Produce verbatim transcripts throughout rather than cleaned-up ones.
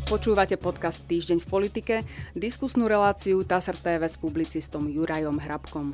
Počúvate podcast Týždeň v politike, diskusnú reláciu TASR té vé s publicistom Jurajom Hrabkom.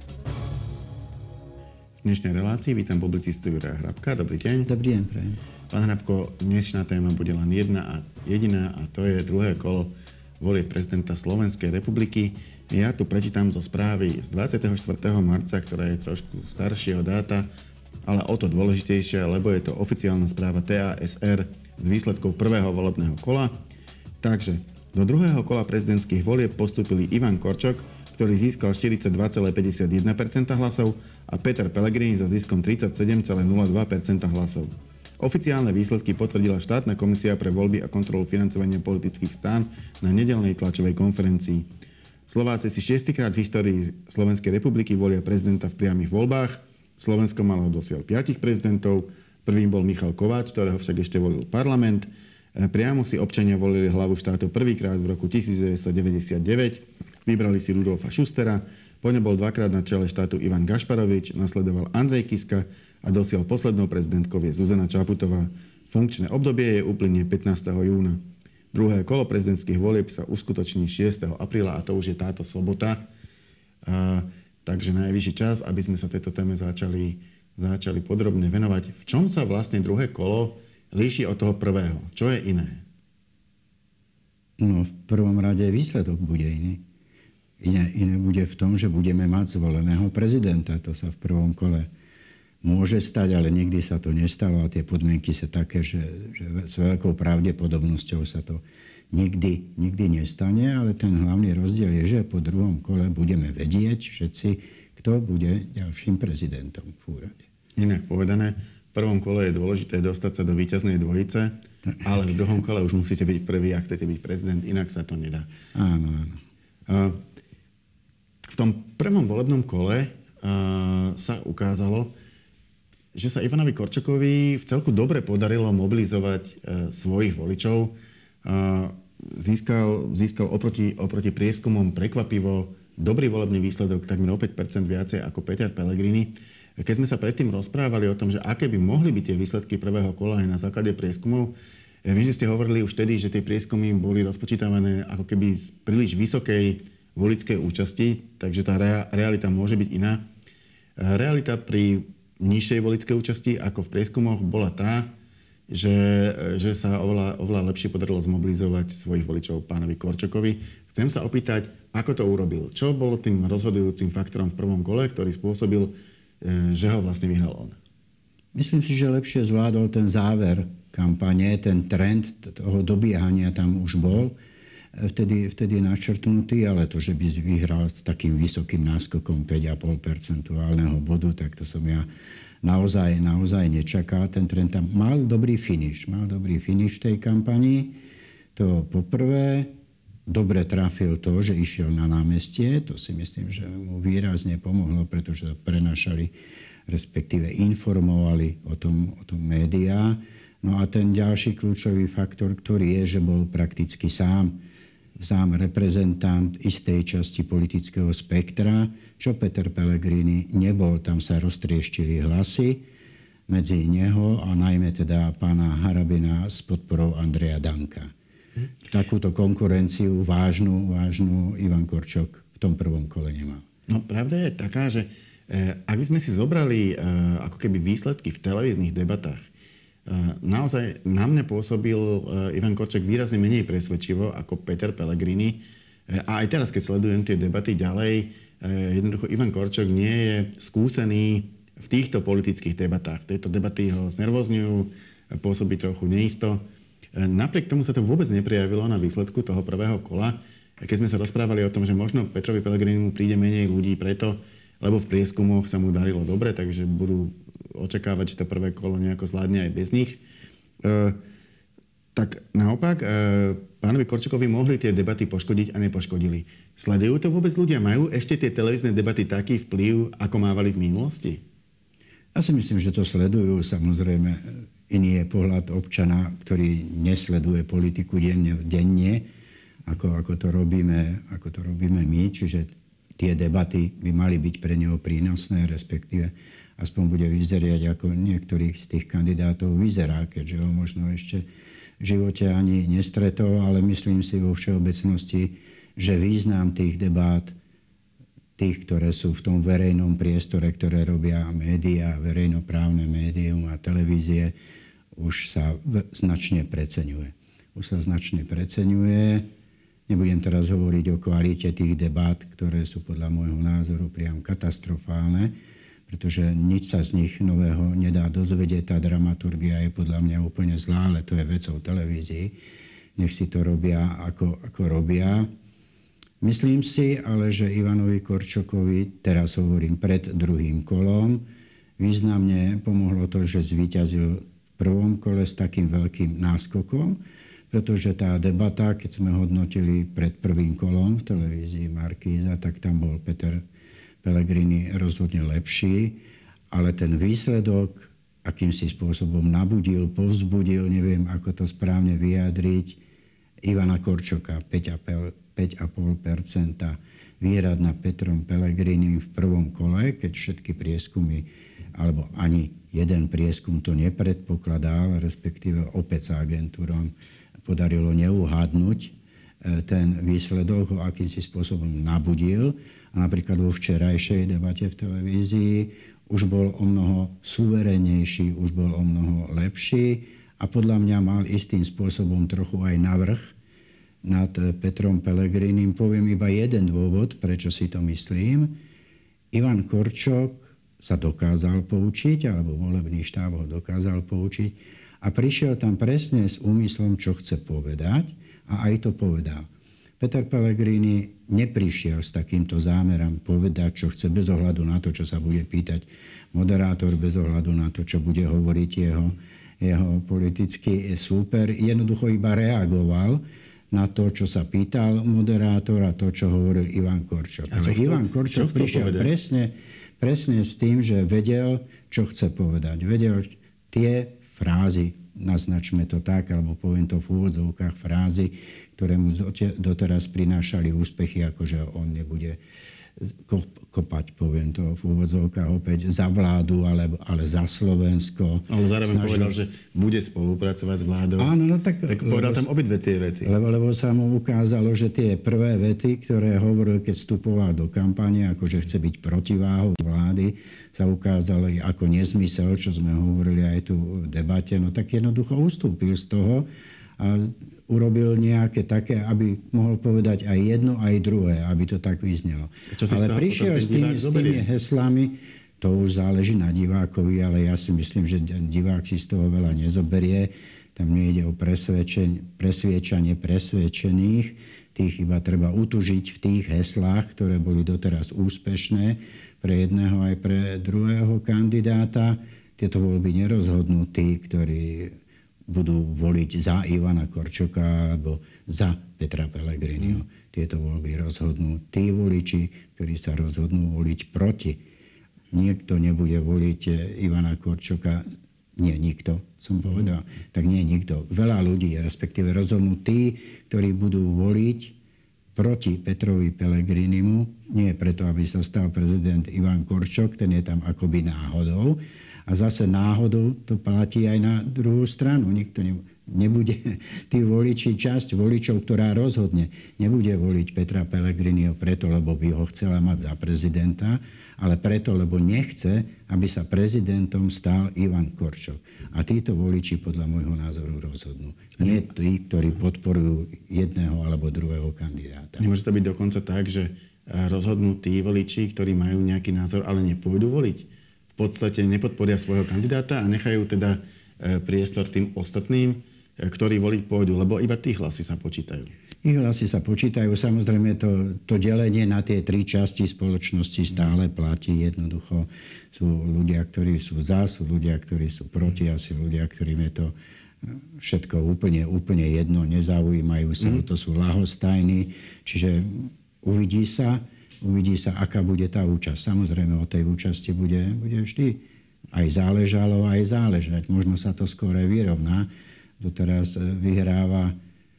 V dnešnej relácii vítam publicistu Juraja Hrabka. Dobrý deň. Dobrý deň, prajem. Pán Hrabko, dnešná téma bude len jedna a jediná, a to je druhé kolo volieb prezidenta Slovenskej republiky. Ja tu prečítam zo správy z dvadsiateho štvrtého marca, ktorá je trošku staršieho dáta, ale o to dôležitejšia, lebo je to oficiálna správa té á es er z výsledkov prvého volebného kola. Takže do druhého kola prezidentských volieb postúpili Ivan Korčok, ktorý získal štyridsaťdva celá päťdesiatjeden percent hlasov, a Peter Pellegrini za ziskom tridsaťsedem celá nula dva percent hlasov. Oficiálne výsledky potvrdila štátna komisia pre voľby a kontrolu financovania politických strán na nedeľnej tlačovej konferencii. Slováci si šiestýkrát v histórii Slovenskej republiky volia prezidenta v priamych voľbách. Slovensko malo dosiaľ piatich prezidentov. Prvým bol Michal Kováč, ktorého však ešte volil parlament. Priamo si občania volili hlavu štátu prvýkrát v roku devätnásťstodeväťdesiatdeväť. Vybrali si Rudolfa Schustera, po ňom bol dvakrát na čele štátu Ivan Gašparovič, nasledoval Andrej Kiska a dosiaľ poslednou prezidentkou je Zuzana Čaputová. Funkčné obdobie je uplynie pätnásteho júna. Druhé kolo prezidentských volieb sa uskutoční šiesteho apríla a to už je táto sobota. A, takže najvyšší čas, aby sme sa tejto téme začali, začali podrobne venovať. V čom sa vlastne druhé kolo líši od toho prvého? Čo je iné? No, v prvom rade výsledok bude iný. Iné, iné bude v tom, že budeme mať zvoleného prezidenta. To sa v prvom kole môže stať, ale nikdy sa to nestalo a tie podmienky sú také, že, že s veľkou pravdepodobnosťou sa to nikdy, nikdy nestane, ale ten hlavný rozdiel je, že po druhom kole budeme vedieť všetci, kto bude ďalším prezidentom v úrade. Inak povedané, v prvom kole je dôležité dostať sa do víťaznej dvojice, ale v druhom kole už musíte byť prvý, ak chcete byť prezident, inak sa to nedá. Áno, áno. V tom prvom volebnom kole sa ukázalo, že sa Ivanovi Korčokovi v celku dobre podarilo mobilizovať svojich voličov. Získal, získal oproti, oproti prieskumom prekvapivo dobrý volebný výsledok, takmer o päť percent viacej ako Peter Pellegrini. Keď sme sa predtým rozprávali o tom, že aké by mohli byť tie výsledky prvého kola aj na základe prieskumov, ja viem, že ste hovorili už vtedy, že tie prieskumy boli rozpočítavané ako keby z príliš vysokej voličskej účasti, takže tá realita môže byť iná. Realita pri nižšej voličskej účasti ako v prieskumoch bola tá, že, že sa oveľa, oveľa lepšie podarilo zmobilizovať svojich voličov pánovi Korčokovi. Chcem sa opýtať, ako to urobil? Čo bolo tým rozhodujúcim faktorom v prvom kole, ktorý spôsobil, že ho vlastne vyhral on? Myslím si, že lepšie zvládol ten záver kampane, ten trend toho dobiehania tam už bol vtedy, vtedy načrtnutý, ale to, že by vyhral s takým vysokým náskokom päť celá päť percentuálneho bodu, tak to som ja naozaj, naozaj nečakal. Ten trend tam mal dobrý finish, mal dobrý finish v tej kampanii. To poprvé, dobre trafil to, že išiel na námestie, to si myslím, že mu výrazne pomohlo, pretože to prenašali, respektíve informovali o tom, o tom médiá. No a ten ďalší kľúčový faktor, ktorý je, že bol prakticky sám, sám reprezentant istej časti politického spektra, čo Peter Pellegrini nebol, tam sa roztrieštili hlasy medzi neho a najmä teda pána Harabina s podporou Andreja Danka. Takúto konkurenciu vážnu, vážnu Ivan Korčok v tom prvom kole nemal. No pravda je taká, že eh, ak by sme si zobrali eh, ako keby výsledky v televíznych debatách, naozaj na mňa pôsobil Ivan Korčok výrazne menej presvedčivo ako Peter Pellegrini. A aj teraz, keď sledujem tie debaty ďalej, jednoducho Ivan Korčok nie je skúsený v týchto politických debatách. Tieto debaty ho znervozňujú, pôsobí trochu neisto. Napriek tomu sa to vôbec neprijavilo na výsledku toho prvého kola. Keď sme sa rozprávali o tom, že možno Petrovi Pellegrinimu príde menej ľudí preto, lebo v prieskumoch sa mu darilo dobre, takže budú očakávať, že to prvé kolo nejako zvládne aj bez nich. E, tak naopak, e, pánovi Korčokovi mohli tie debaty poškodiť a nepoškodili. Sledujú to vôbec ľudia? Majú ešte tie televízne debaty taký vplyv, ako mávali v minulosti? Ja si myslím, že to sledujú. Samozrejme, iný je pohľad občana, ktorý nesleduje politiku denne, denne ako, ako, to robíme, ako to robíme my. Čiže tie debaty by mali byť pre neho prínosné, respektíve aspoň bude vyzerať, ako niektorých z tých kandidátov vyzerá, keďže ho možno ešte v živote ani nestretol, ale myslím si vo všeobecnosti, že význam tých debát, tých, ktoré sú v tom verejnom priestore, ktoré robia médiá, verejnoprávne médium a televízie, už sa značne preceňuje. Už sa značne preceňuje. Nebudem teraz hovoriť o kvalite tých debát, ktoré sú podľa môjho názoru priam katastrofálne, pretože nič sa z nich nového nedá dozvedieť. Tá dramaturgia je podľa mňa úplne zlá, ale to je vecou televízií. Nech si to robia, ako, ako robia. Myslím si ale, že Ivanovi Korčokovi, teraz hovorím pred druhým kolom, významne pomohlo to, že zvíťazil v prvom kole s takým veľkým náskokom, pretože tá debata, keď sme hodnotili pred prvým kolom v televízii Markíza, tak tam bol Peter Pellegrini rozhodne lepší, ale ten výsledok akýmsi spôsobom nabudil, povzbudil, neviem, ako to správne vyjadriť, Ivana Korčoka, päť celá päť percenta výhrad nad Petrom Pellegrinim v prvom kole, keď všetky prieskumy, alebo ani jeden prieskum to nepredpokladal, respektíve opäť sa agentúrom podarilo neuhádnuť ten výsledok, ho akýmsi spôsobom nabudil. A napríklad vo včerajšej debate v televízii už bol o mnoho suverénnejší, už bol o mnoho lepší a podľa mňa mal istým spôsobom trochu aj navrch nad Petrom Pellegrinim. Poviem iba jeden dôvod, prečo si to myslím. Ivan Korčok sa dokázal poučiť, alebo volebný štáb ho dokázal poučiť a prišiel tam presne s úmyslom, čo chce povedať a aj to povedal. Peter Pellegrini neprišiel s takýmto zámerom povedať, čo chce, bez ohľadu na to, čo sa bude pýtať moderátor, bez ohľadu na to, čo bude hovoriť jeho, jeho politický súper. Jednoducho iba reagoval na to, čo sa pýtal moderátor a to, čo hovoril Ivan Korčok. Ale Ivan Korčok prišiel presne, presne s tým, že vedel, čo chce povedať. Vedel tie frázy, naznačme to tak, alebo poviem to v úvodzovkách, frázy, ktoré mu doteraz prinášali úspechy, akože on nebude kopať, poviem to v úvodzovkách opäť, za vládu, ale, ale za Slovensko. Ale zároveň snažil... povedal, že bude spolupracovať s vládou. Áno, no tak... Tak povedal lebo, tam obidve tie veci. Lebo, lebo sa mu ukázalo, že tie prvé vety, ktoré hovoril, keď vstupoval do kampane, akože chce byť protiváhou vlády, sa ukázalo ako nezmysel, čo sme hovorili aj tu v debate. No tak jednoducho ustúpil z toho a urobil nejaké také, aby mohol povedať aj jedno, aj druhé, aby to tak vyznelo. Ale prišiel s tými, s tými heslami, to už záleží na divákovi, ale ja si myslím, že divák si z toho veľa nezoberie. Tam nejde o presviečanie presvedčených. Tých iba treba utužiť v tých heslách, ktoré boli doteraz úspešné pre jedného aj pre druhého kandidáta. Tieto voľby nerozhodnú tí, ktorí budú voliť za Ivana Korčoka alebo za Petra Pellegriniho. Mm. Tieto voľby rozhodnú tí voliči, ktorí sa rozhodnú voliť proti. Niekto nebude voliť Ivana Korčoka, nie nikto, som povedal, mm. tak nie nikto. Veľa ľudí, respektíve rozhodnú tí, ktorí budú voliť proti Petrovi Pellegrinimu, nie preto, aby sa stal prezident Ivan Korčok, ten je tam akoby náhodou, a zase náhodou to platí aj na druhú stranu. Nikto nebude, tí voliči, časť voličov, ktorá rozhodne, nebude voliť Petra Pellegriniho preto, lebo by ho chcela mať za prezidenta, ale preto, lebo nechce, aby sa prezidentom stal Ivan Korčok. A títo voliči podľa môjho názoru rozhodnú. Nie tí, ktorí podporujú jedného alebo druhého kandidáta. Nemôže to byť dokonca tak, že rozhodnú tí voliči, ktorí majú nejaký názor, ale nepôjdu voliť. V podstate nepodporia svojho kandidáta a nechajú teda priestor tým ostatným, ktorí voliť pôjdu, lebo iba tí hlasy sa počítajú. Ich hlasy sa počítajú. Samozrejme to, to delenie na tie tri časti spoločnosti stále platí. Jednoducho sú ľudia, ktorí sú za, sú ľudia, ktorí sú proti a sú ľudia, ktorým je to všetko úplne, úplne jedno, nezaujímajú sa, mm. to sú ľahostajní. Čiže uvidí sa, Uvidí sa, aká bude tá účasť. Samozrejme, o tej účasti bude, bude vždy aj záležalo, aj záležať. Možno sa to skôr vyrovná. Doteraz vyhráva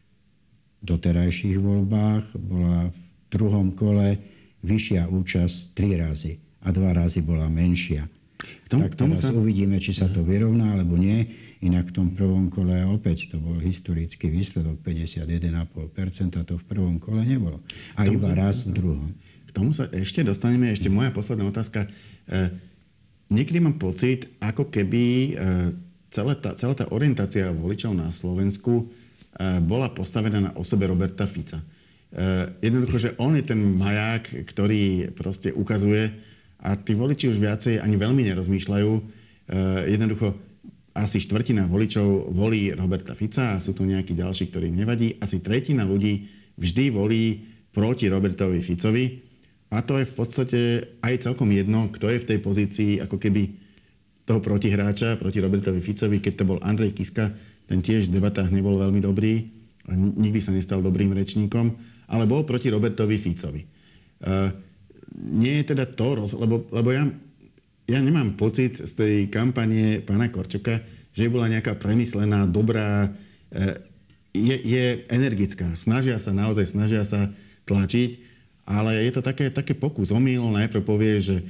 v doterajších voľbách. Bola v druhom kole vyššia účasť tri razy a dva razy bola menšia. K tomu, tak teraz sa... uvidíme, či sa to vyrovná, alebo nie. Inak v tom prvom kole opäť to bol historický výsledok päťdesiatjeden celá päť percenta, to v prvom kole nebolo. A iba raz v druhom. K tomu sa ešte dostaneme. Ešte moja posledná otázka. E, niekedy mám pocit, ako keby e, celá, tá, celá tá orientácia voličov na Slovensku e, bola postavená na osobe Roberta Fica. E, jednoducho, že on je ten maják, ktorý proste ukazuje a tí voliči už viacej ani veľmi nerozmýšľajú. E, jednoducho asi štvrtina voličov volí Roberta Fica a sú tu nejakí ďalší, ktorým nevadí. Asi tretina ľudí vždy volí proti Robertovi Ficovi. A to je v podstate aj celkom jedno, kto je v tej pozícii ako keby toho protihráča proti Robertovi Ficovi. Keď to bol Andrej Kiska, ten tiež v debatách nebol veľmi dobrý a nikdy sa nestal dobrým rečníkom, ale bol proti Robertovi Ficovi. Uh, nie je teda to, lebo, lebo ja... Ja nemám pocit z tej kampane pána Korčoka, že bola nejaká premyslená, dobrá, je, je energická. Snažia sa, naozaj snažia sa tlačiť, ale je to také, také pokus, omyl. Najprv povie, že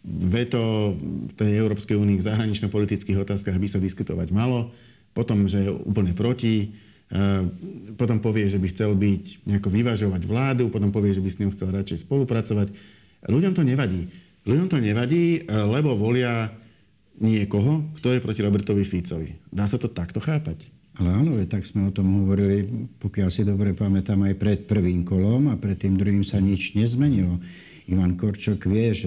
veto v tej Európskej únii v zahranično-politických otázkach by sa diskutovať malo, potom, že je úplne proti, potom povie, že by chcel byť nejako vyvažovať vládu, potom povie, že by s ňou chcel radšej spolupracovať. Ľuďom to nevadí. Ľuďom to nevadí, lebo volia niekoho, kto je proti Robertovi Ficovi. Dá sa to takto chápať? Ale áno, tak sme o tom hovorili, pokiaľ si dobre pamätám, aj pred prvým kolom a pred tým druhým sa nič nezmenilo. Ivan Korčok vie, že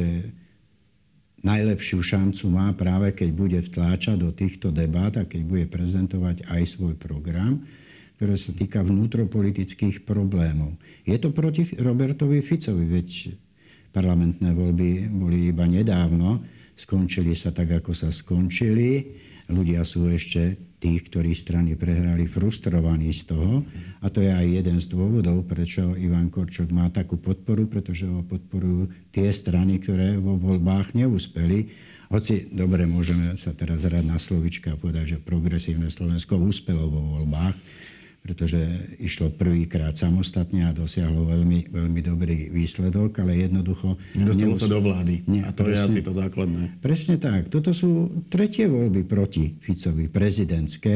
najlepšiu šancu má práve, keď bude vtláčať do týchto debát a keď bude prezentovať aj svoj program, ktoré sa týka vnútropolitických problémov. Je to proti Robertovi Ficovi, veď parlamentné voľby boli iba nedávno, skončili sa tak, ako sa skončili. Ľudia sú ešte tí, ktorí strany prehrali, frustrovaní z toho. A to je aj jeden z dôvodov, prečo Ivan Korčok má takú podporu, pretože ho podporujú tie strany, ktoré vo voľbách neúspeli. Hoci, dobre, môžeme sa teraz hrať na slovička a povedať, že progresívne Slovensko úspelo vo voľbách, pretože išlo prvýkrát samostatne a dosiahlo veľmi, veľmi dobrý výsledok, ale jednoducho... Nedostalo neus... sa do vlády. Nie, a to presne, je asi to základné. Presne tak. Toto sú tretie voľby proti Ficovi, prezidentské.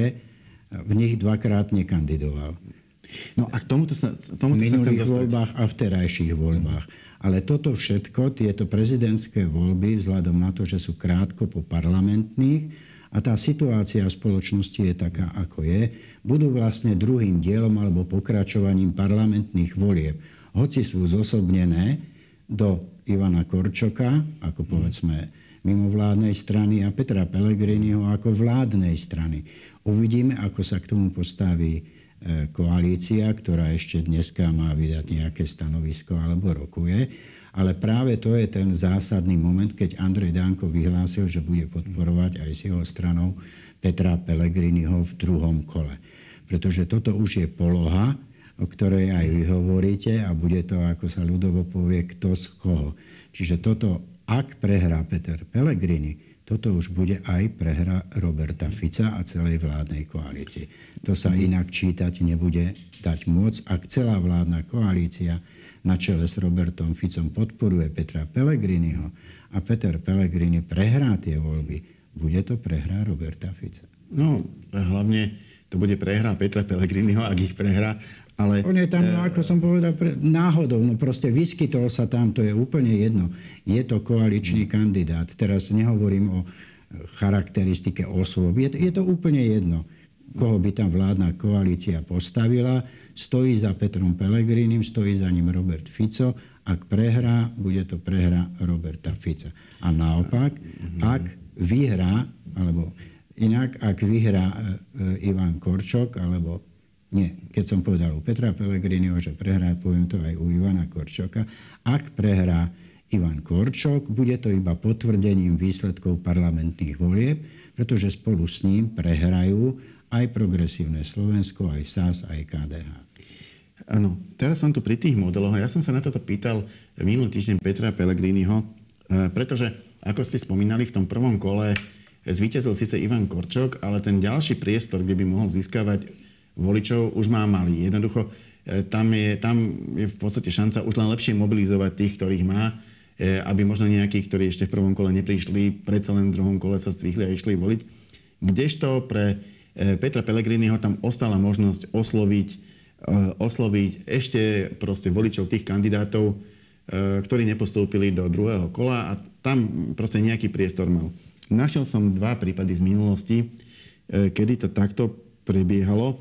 V nich dvakrát nekandidoval. No a k tomuto sa, tomuto v sa chcem dostať. V minulých voľbách a v terajších voľbách. Ale toto všetko, tieto prezidentské voľby, vzhľadom na to, že sú krátko po parlamentných, a tá situácia v spoločnosti je taká, ako je, budú vlastne druhým dielom alebo pokračovaním parlamentných volieb. Hoci sú zosobnené do Ivana Korčoka, ako povedzme mimovládnej strany, a Petra Pellegriniho ako vládnej strany. Uvidíme, ako sa k tomu postaví koalícia, ktorá ešte dneska má vydať nejaké stanovisko alebo rokuje. Ale práve to je ten zásadný moment, keď Andrej Danko vyhlásil, že bude podporovať aj s jeho stranou Petra Pellegriniho v druhom kole. Pretože toto už je poloha, o ktorej aj vy hovoríte a bude to, ako sa ľudovo povie, kto z koho. Čiže toto, ak prehrá Peter Pellegrini, toto už bude aj prehra Roberta Fica a celej vládnej koalície. To sa inak čítať nebude dať môcť, ak celá vládna koalícia na čele s Robertom Ficom podporuje Petra Pellegriniho a Peter Pellegrini prehrá tie voľby, bude to prehra Roberta Fica. No, hlavne to bude prehra Petra Pellegriniho, ak ich prehrá, ale... On je tam, no, ako som povedal, pre, náhodou, no proste vyskytol sa tam, to je úplne jedno. Je to koaličný hmm. kandidát. Teraz nehovorím o charakteristike osôb. Je, je to úplne jedno, koho by tam vládna koalícia postavila. Stojí za Petrom Pellegrinim, stojí za ním Robert Fico. Ak prehrá, bude to prehra Roberta Fica. A naopak, hmm. ak vyhrá, alebo inak, ak vyhrá e, e, Ivan Korčok, alebo nie, keď som povedal u Petra Pellegriniho, že prehrá, poviem to aj u Ivana Korčoka. Ak prehrá Ivan Korčok, bude to iba potvrdením výsledkov parlamentných volieb, pretože spolu s ním prehrajú aj Progresívne Slovensko, aj es a es, aj ká dé há. Áno, teraz som tu pri tých modeloch. Ja som sa na toto pýtal minulý týždeň Petra Pellegriniho, pretože, ako ste spomínali, v tom prvom kole zvíťazil síce Ivan Korčok, ale ten ďalší priestor, kde by mohol získavať voličov, už má malý. Jednoducho, tam je, tam je v podstate šanca už len lepšie mobilizovať tých, ktorých má, aby možno nejakí, ktorí ešte v prvom kole neprišli, predsa len v druhom kole sa zdvihli a išli voliť. Kdežto pre Petra Pellegriniho tam ostala možnosť osloviť, osloviť ešte proste voličov tých kandidátov, ktorí nepostúpili do druhého kola a tam proste nejaký priestor mal. Našiel som dva prípady z minulosti, kedy to takto prebiehalo.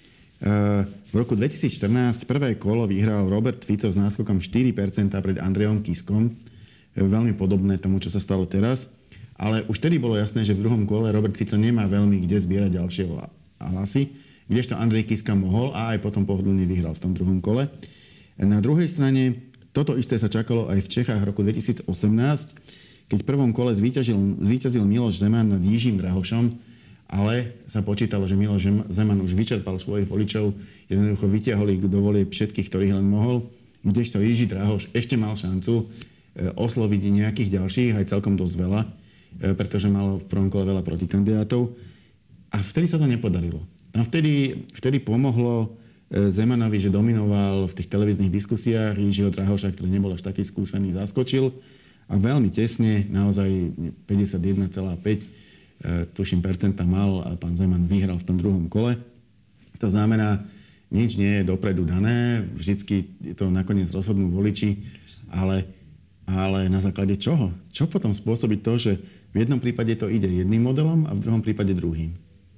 V roku dvetisícštrnásť prvé kolo vyhral Robert Fico s náskokom štyri percentá pred Andrejom Kiskom. Veľmi podobné tomu, čo sa stalo teraz. Ale už tedy bolo jasné, že v druhom kole Robert Fico nemá veľmi kde zbierať ďalšie hlasy, kdežto Andrej Kiska mohol a aj potom pohodlne vyhral v tom druhom kole. Na druhej strane toto isté sa čakalo aj v Čechách v roku dvetisícosemnásť, keď v prvom kole zvíťazil, zvíťazil Miloš Zeman nad Jižím Drahošom, ale sa počítalo, že Miloš Zeman už vyčerpal svojich voličov, jednoducho vytiahol ich do volieb všetkých, ktorých len mohol, kdežto Jiří Drahoš ešte mal šancu osloviť nejakých ďalších, aj celkom dosť veľa, pretože malo v prvom kole veľa protikandidátov. A vtedy sa to nepodarilo. A vtedy, vtedy pomohlo Zemanovi, že dominoval v tých televíznych diskusiách, Jiřího Drahoša, ktorý nebol až taký skúsený, zaskočil a veľmi tesne, naozaj päťdesiatjeden celá päť tuším percenta mal a pán Zeman vyhral v tom druhom kole. To znamená, nič nie je dopredu dané, vždycky to nakoniec rozhodnú voliči, ale, ale na základe čoho? Čo potom spôsobí to, že v jednom prípade to ide jedným modelom a v druhom prípade druhým?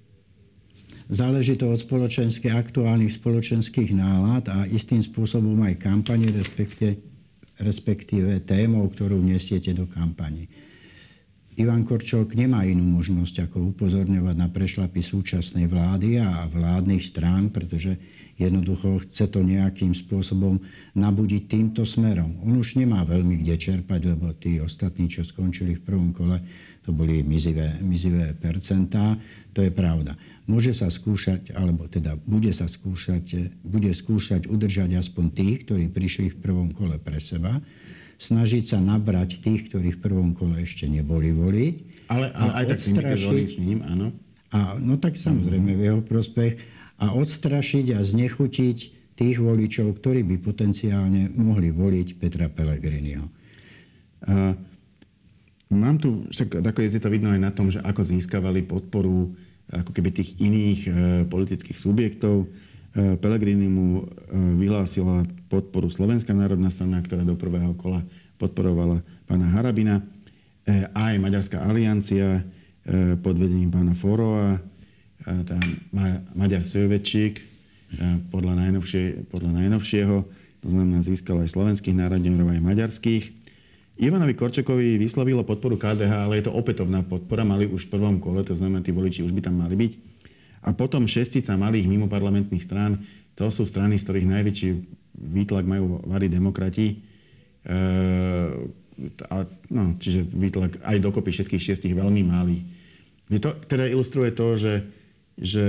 Záleží to od spoločenských, aktuálnych spoločenských nálad a istým spôsobom aj kampane, respektíve, respektíve témou, ktorú nesiete do kampane. Ivan Korčok nemá inú možnosť, ako upozorňovať na prešľapy súčasnej vlády a vládnych strán, pretože jednoducho chce to nejakým spôsobom nabudiť týmto smerom. On už nemá veľmi kde čerpať, lebo tí ostatní, čo skončili v prvom kole, to boli mizivé, mizivé percentá. To je pravda. Môže sa skúšať, alebo teda bude sa skúšať, bude skúšať udržať aspoň tých, ktorí prišli v prvom kole pre seba, snažiť sa nabrať tých, ktorí v prvom kole ešte neboli voliť. Ale, ale aj tak odstrašiť s ním, áno. A, no tak samozrejme v jeho prospech. A odstrašiť a znechutiť tých voličov, ktorí by potenciálne mohli voliť Petra Pellegriniho. Uh, mám tu, však nakoniec je to vidno aj na tom, že ako získavali podporu ako keby tých iných uh, politických subjektov. Pellegrini mu vyhlásila podporu Slovenská národná strana, ktorá do prvého kola podporovala pána Harabina. Aj Maďarská aliancia pod vedením pána Foroa, tá Maďar Szövetség podľa, najnovšie, podľa najnovšieho, to znamená získal aj slovenských národňov, aj maďarských. Ivanovi Korčokovi vyslovilo podporu ká dé há, ale je to opätovná podpora, mali už v prvom kole, to znamená, tí voliči už by tam mali byť. A potom šestica malých mimoparlamentných strán, to sú strany, z ktorých najväčší výtlak majú varí demokrati. E, a, no, čiže výtlak aj dokopy všetkých šiestich veľmi malý. To teda ilustruje to, že, že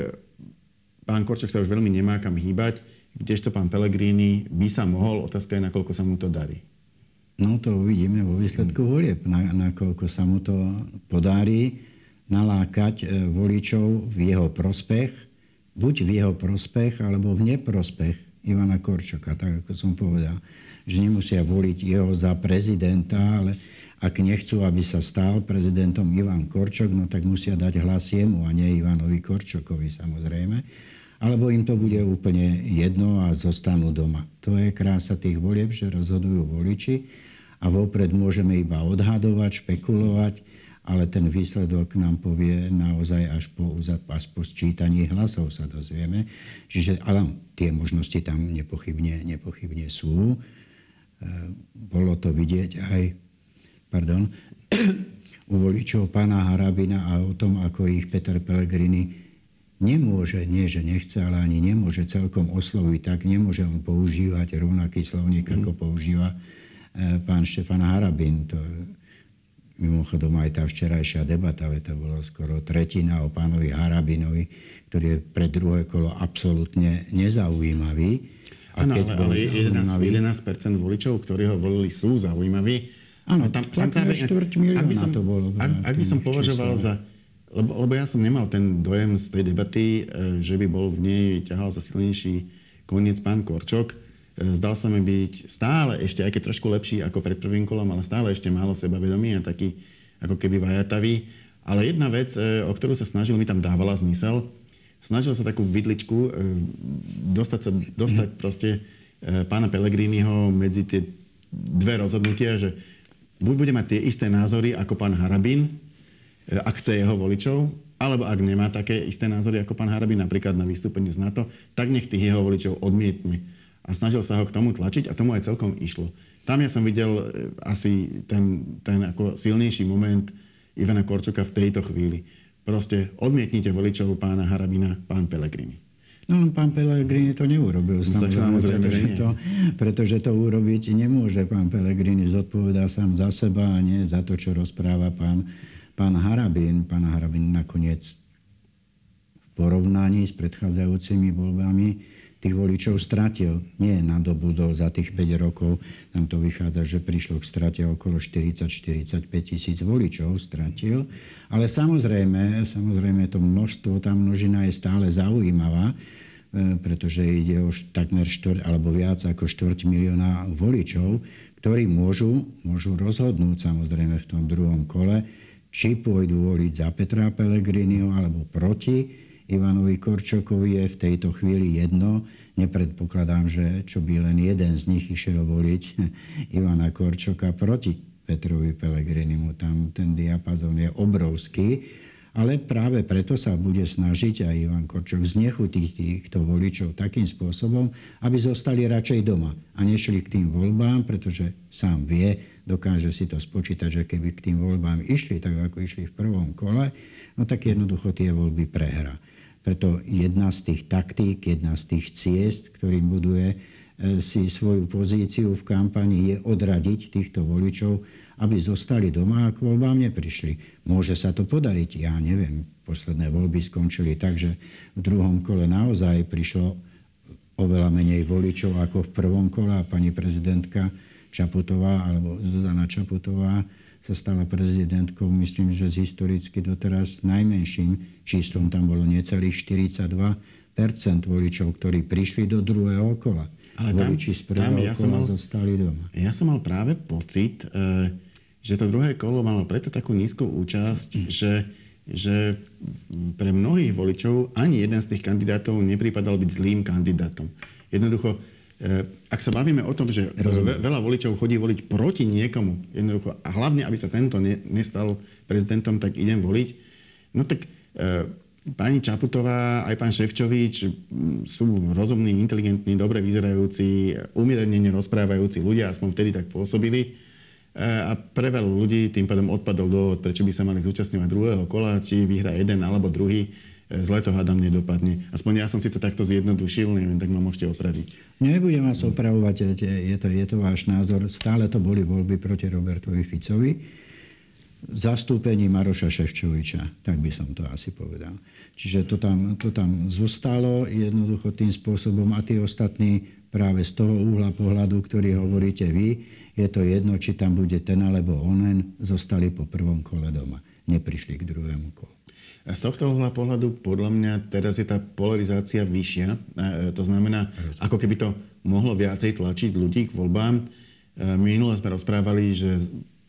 pán Korčok sa už veľmi nemá kam hýbať, kdežto pán Pellegrini by sa mohol, otázka je, nakoľko sa mu to darí. No to uvidíme vo výsledku volieb, na, nakoľko sa mu to podarí nalákať voličov v jeho prospech, buď v jeho prospech, alebo v neprospech Ivana Korčoka, tak ako som povedal. Že nemusia voliť jeho za prezidenta, ale ak nechcú, aby sa stal prezidentom Ivan Korčok, no tak musia dať hlas jemu a nie Ivanovi Korčokovi, samozrejme. Alebo im to bude úplne jedno a zostanú doma. To je krása tých volieb, že rozhodujú voliči a vopred môžeme iba odhadovať, špekulovať, ale ten výsledok nám povie naozaj až po, až po sčítaní hlasov sa dozvieme. Čiže, ale tie možnosti tam nepochybne, nepochybne sú. Bolo to vidieť aj pardon, u voličov pána Harabina a o tom, ako ich Peter Pellegrini nemôže, nie že nechce, ale ani nemôže celkom osloviť, tak nemôže on používať rovnaký slovník, mm. ako používa pán Štefan Harabin. To, mimochodom aj tá včerajšia debata, to bolo skoro tretina o pánovi Harabinovi, ktorý je pre druhé kolo absolútne nezaujímavý. Áno, ale, ale jedenásť percent voličov, ktorí ho volili, sú zaujímaví. Áno, tam, tam, tam, štvrť milióna to bolo. Ak, ak by som považoval číslo za... Lebo, lebo ja som nemal ten dojem z tej debaty, že by bol v nej ťahal za silnejší koniec pán Korčok. Zdal sa mi byť stále ešte, aj keď trošku lepší ako pred prvým kolom, ale stále ešte málo sebavedomý a taký ako keby vajatavý. Ale jedna vec, o ktorú sa snažil, mi tam dávala zmysel, snažil sa takú vidličku dostať, sa, dostať proste pána Pellegriniho medzi tie dve rozhodnutia, že buď bude mať tie isté názory ako pán Harabin, ak chce jeho voličov, alebo ak nemá také isté názory ako pán Harabin, napríklad na vystúpenie z NATO, tak nech tých jeho voličov odmietne. A snažil sa ho k tomu tlačiť a tomu aj celkom išlo. Tam ja som videl asi ten, ten ako silnejší moment Ivana Korčoka v tejto chvíli. Proste odmietnite voličov pána Harabina, pán Pellegrini. No len pán Pellegrini to neurobil, samozrejme, pretože to, pretože to urobiť nemôže. Pán Pellegrini zodpovedá sám za seba a nie za to, čo rozpráva pán, pán Harabin. Pán Harabin nakoniec v porovnaní s predchádzajúcimi voľbami tých voličov stratil. Nie nadobudol za tých päť rokov. Tam to vychádza, že prišlo k strate okolo štyridsať až štyridsaťpäť tisíc voličov stratil. Ale samozrejme, samozrejme to množstvo, tá množina je stále zaujímavá, pretože ide o takmer štvrť alebo viac ako štvrť milióna voličov, ktorí môžu, môžu rozhodnúť samozrejme v tom druhom kole, či pôjdu voliť za Petra Pellegriniho alebo proti Ivanovi Korčokovi. Je v tejto chvíli jedno. Nepredpokladám, že čo by len jeden z nich išiel voliť Ivana Korčoka proti Petrovi Pellegrinimu. Tam ten diapazón je obrovský. Ale práve preto sa bude snažiť aj Ivan Korčok znechutiť týchto voličov takým spôsobom, aby zostali radšej doma a nešli k tým voľbám, pretože sám vie, dokáže si to spočítať, že keby k tým voľbám išli tak, ako išli v prvom kole, no tak jednoducho tie voľby prehrá. Preto jedna z tých taktík, jedna z tých ciest, ktorým buduje si svoju pozíciu v kampani, je odradiť týchto voličov, aby zostali doma a k voľbám neprišli. Môže sa to podariť, ja neviem. Posledné voľby skončili tak, že v druhom kole naozaj prišlo oveľa menej voličov ako v prvom kole a pani prezidentka Čaputová, alebo Zuzana Čaputová, sa stala prezidentkou, myslím, že z historicky doteraz najmenším číslom. Tam bolo necelých štyridsaťdva percent voličov, ktorí prišli do druhého kola. Ale tam, voliči z prvého tam ja kola mal, zostali doma. Ja som mal práve pocit, že to druhé kolo malo preto takú nízku účasť, že, že pre mnohých voličov ani jeden z tých kandidátov nepripadal byť zlým kandidátom. Jednoducho, ak sa bavíme o tom, že Rozumiem. veľa voličov chodí voliť proti niekomu, jednoducho, a hlavne, aby sa tento ne, nestal prezidentom, tak idem voliť, no tak e, pani Čaputová, aj pán Šefčovič sú rozumní, inteligentní, dobre vyzerajúci, umierene rozprávajúci ľudia, aspoň vtedy tak pôsobili. E, a pre veľa ľudí tým pádom odpadol dôvod, prečo by sa mali zúčastňovať druhého kola, či vyhrá jeden alebo druhý. Zle to hádam nedopadne. Aspoň ja som si to takto zjednodušil, neviem, tak ma môžete opraviť. Nebudem vás opravovať, je to, je to váš názor. Stále to boli voľby proti Robertovi Ficovi. V zastúpení Maroša Šefčoviča, tak by som to asi povedal. Čiže to tam, to tam zostalo jednoducho tým spôsobom a tí ostatní práve z toho uhla pohľadu, ktorý hovoríte vy, je to jedno, či tam bude ten alebo onen, zostali po prvom kole doma. Neprišli k druhému kolu. A z tohto uhla pohľadu, podľa mňa, teraz je tá polarizácia vyššia. To znamená, ako keby to mohlo viacej tlačiť ľudí k voľbám. Minule sme rozprávali, že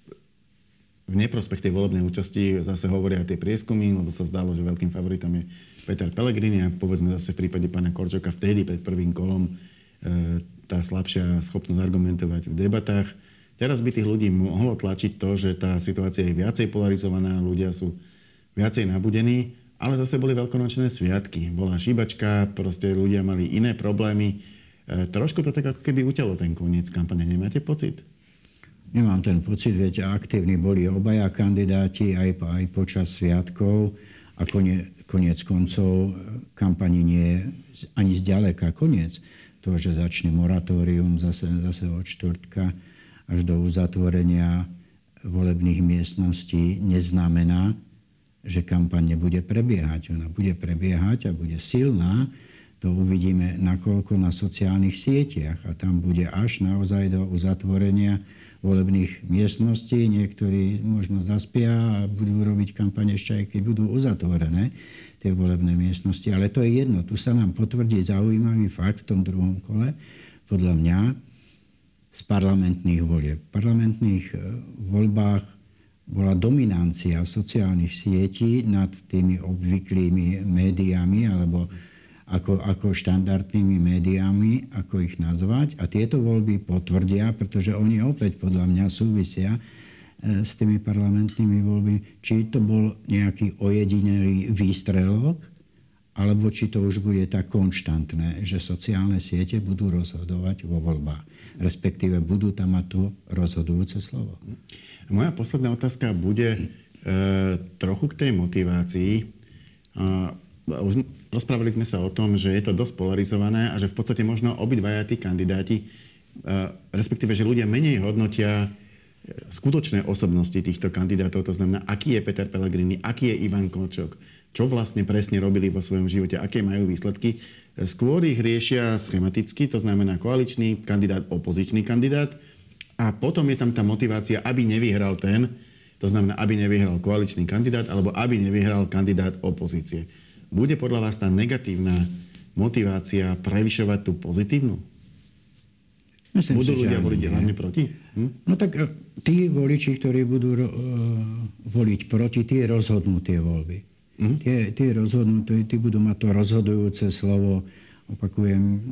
v neprospech tej volebnej účasti zase hovoria tie prieskumy, lebo sa zdalo, že veľkým favoritom je Peter Pellegrini a povedzme zase v prípade pána Korčoka vtedy pred prvým kolom tá slabšia schopnosť argumentovať v debatách. Teraz by tých ľudí mohlo tlačiť to, že tá situácia je viacej polarizovaná, ľudia sú viacej nabudení, ale zase boli veľkonočné sviatky. Bola šíbačka, proste ľudia mali iné problémy. E, trošku to tak ako keby utialo ten koniec kampane. Nemáte pocit? Nemám ten pocit, veď aktívni boli obaja kandidáti aj, aj počas sviatkov a konie, koniec koncov kampani nie je ani zďaleka koniec. To, že začne moratórium zase, zase od štvrtka až do uzatvorenia volebných miestností neznamená, že kampaň nebude prebiehať. Ona bude prebiehať a bude silná. To uvidíme nakoľko na sociálnych sieťach. A tam bude až naozaj do uzatvorenia volebných miestností. Niektorí možno zaspia a budú robiť kampaň ešte aj keď budú uzatvorené tie volebné miestnosti. Ale to je jedno. Tu sa nám potvrdí zaujímavý fakt v tom druhom kole, podľa mňa, z parlamentných volieb. V parlamentných voľbách bola dominancia sociálnych sietí nad tými obvyklými médiami alebo ako, ako štandardnými médiami, ako ich nazvať. A tieto voľby potvrdia, pretože oni opäť podľa mňa súvisia s tými parlamentnými voľbami, či to bol nejaký ojedinelý výstrelok, alebo či to už bude tak konštantné, že sociálne siete budú rozhodovať vo voľbách. Respektíve budú tam mať to rozhodujúce slovo. Moja posledná otázka bude e, trochu k tej motivácii. E, už rozprávali sme sa o tom, že je to dosť polarizované a že v podstate možno obidvaja tí kandidáti, e, respektíve, že ľudia menej hodnotia skutočné osobnosti týchto kandidátov, to znamená, aký je Peter Pellegrini, aký je Ivan Korčok, čo vlastne presne robili vo svojom živote, aké majú výsledky. Skôr ich riešia schematicky, to znamená koaličný kandidát, opozičný kandidát a potom je tam tá motivácia, aby nevyhral ten, to znamená, aby nevyhral koaličný kandidát alebo aby nevyhral kandidát opozície. Bude podľa vás tá negatívna motivácia prevyšovať tú pozitívnu? Myslím budú si, ľudia voliť hlavne proti? Hm? No tak tí voliči, ktorí budú uh, voliť proti, tí rozhodnú tie voľby. Mm. Tie, tie rozhodnú, tí, tí budú mať to rozhodujúce slovo, opakujem,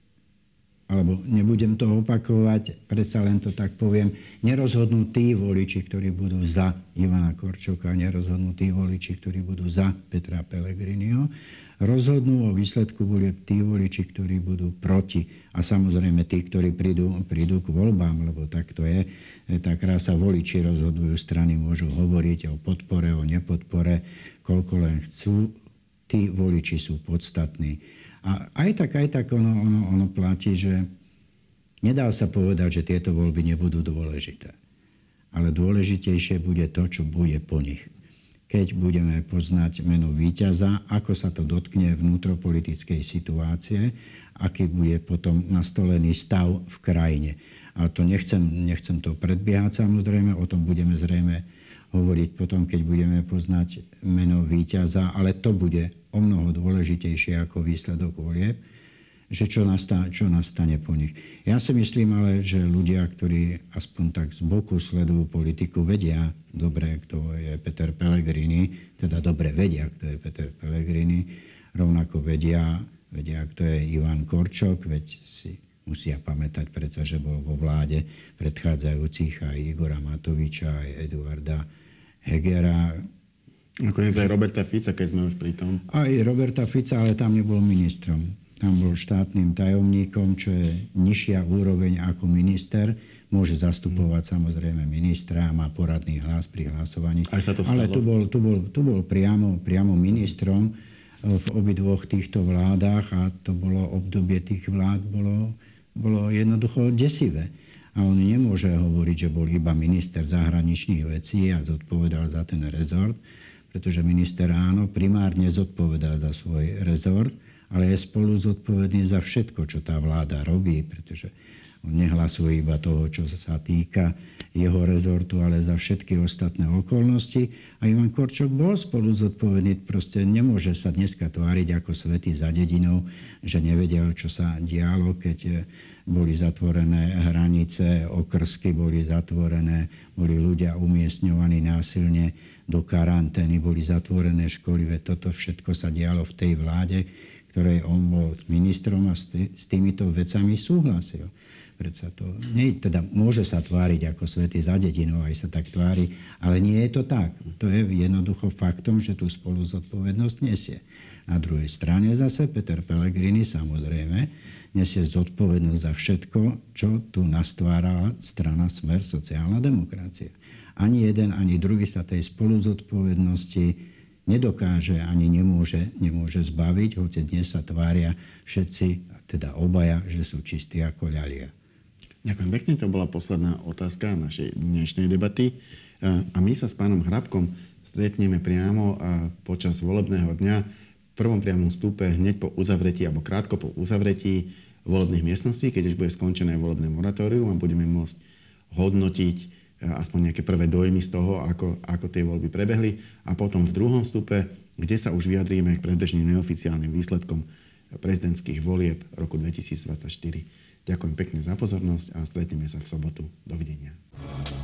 alebo nebudem to opakovať, predsa len to tak poviem, nerozhodnú tí voliči, ktorí budú za Ivana Korčoka, nerozhodnú tí voliči, ktorí budú za Petra Pellegriniho. Rozhodnú o výsledku volieb tí voliči, ktorí budú proti. A samozrejme tí, ktorí prídu, prídu k voľbám, lebo tak to je. Tá krása, voliči rozhodujú, strany môžu hovoriť o podpore, o nepodpore, koľko len chcú. Tí voliči sú podstatní. A aj tak, aj tak ono, ono, ono platí, že nedá sa povedať, že tieto voľby nebudú dôležité. Ale dôležitejšie bude to, čo bude po nich. Keď budeme poznať meno víťaza, ako sa to dotkne vnútropolitickej situácie, aký bude potom nastolený stav v krajine. Ale to nechcem, nechcem to predbiehať samozrejme, o tom budeme zrejme hovoriť potom, keď budeme poznať meno víťaza, ale to bude o mnoho dôležitejšie ako výsledok volieb, že čo nastane, čo nastane po nich. Ja si myslím ale, že ľudia, ktorí aspoň tak z boku sledujú politiku, vedia dobre, kto je Peter Pellegrini, teda dobre vedia, kto je Peter Pellegrini, rovnako vedia, vedia, kto je Ivan Korčok, veď si musia pamätať predsa, že bol vo vláde predchádzajúcich aj Igora Matoviča, aj Eduarda Hegera. Nakoniec aj Roberta Fica, keď sme už pri tom. Aj Roberta Fica, ale tam nebol ministrom. Tam bol štátnym tajomníkom, čo je nižšia úroveň ako minister. Môže zastupovať samozrejme ministra, má poradný hlas pri hlasovaní. Aj sa to stalo. Ale tu bol, tu bol, tu bol priamo, priamo ministrom v obidvoch týchto vládach a to bolo obdobie tých vlád bolo, bolo jednoducho desivé. A on nemôže hovoriť, že bol iba minister zahraničných vecí a zodpovedal za ten rezort, pretože minister áno, primárne zodpovedá za svoj rezort, ale je spolu zodpovedný za všetko, čo tá vláda robí, pretože on nehlasuje iba toho, čo sa týka jeho rezortu, ale za všetky ostatné okolnosti. A Ivan Korčok bol spolu zodpovedný, proste nemôže sa dneska tváriť ako svätý za dedinou, že nevedel, čo sa dialo, keď boli zatvorené hranice, okrsky boli zatvorené, boli ľudia umiestňovaní násilne do karantény, boli zatvorené školy, veď toto všetko sa dialo v tej vláde, ktorej on bol ministrom a s týmito vecami súhlasil. Predsa to nie, teda môže sa tváriť ako svätý za dedinou, aj sa tak tvári, ale nie je to tak. To je jednoducho faktom, že tú spolu zodpovednosť nesie. Na druhej strane zase Peter Pellegrini samozrejme nesie zodpovednosť za všetko, čo tu nastvárala strana Smer sociálna demokracia. Ani jeden, ani druhý sa tej spolu zodpovednosti nedokáže ani nemôže, nemôže zbaviť, hoci dnes sa tvária všetci, teda obaja, že sú čistí ako ľalia. Ďakujem pekne, to bola posledná otázka našej dnešnej debaty. A my sa s pánom Hrabkom stretneme priamo počas volebného dňa v prvom priamom vstupe hneď po uzavretí alebo krátko po uzavretí volebných miestností, keď už bude skončené volebné moratórium a budeme môcť hodnotiť aspoň nejaké prvé dojmy z toho, ako, ako tie voľby prebehli. A potom v druhom vstupe, kde sa už vyjadríme k predbežným neoficiálnym výsledkom prezidentských volieb roku dvetisícdvadsaťštyri. Ďakujem pekne za pozornosť a stretneme sa v sobotu. Dovidenia.